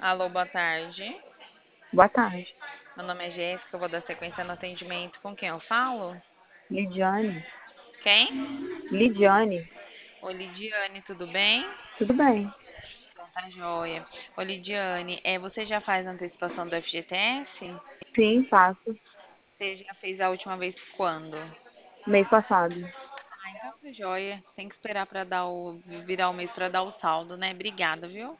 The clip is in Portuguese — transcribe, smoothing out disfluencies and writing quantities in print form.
Alô, boa tarde. Boa tarde. Meu nome é Jéssica, eu vou dar sequência no atendimento. Com quem eu falo? Lidiane. Quem? Lidiane, Ô, Lidiane, tudo bem? tudo bem? Então tá joia. Ô, Lidiane, você já faz antecipação do FGTS? Sim, faço. Você já fez a última vez quando? Mês passado. Ah, então tá joia. Tem que esperar para dar virar o mês para dar o saldo, né? Obrigada, viu?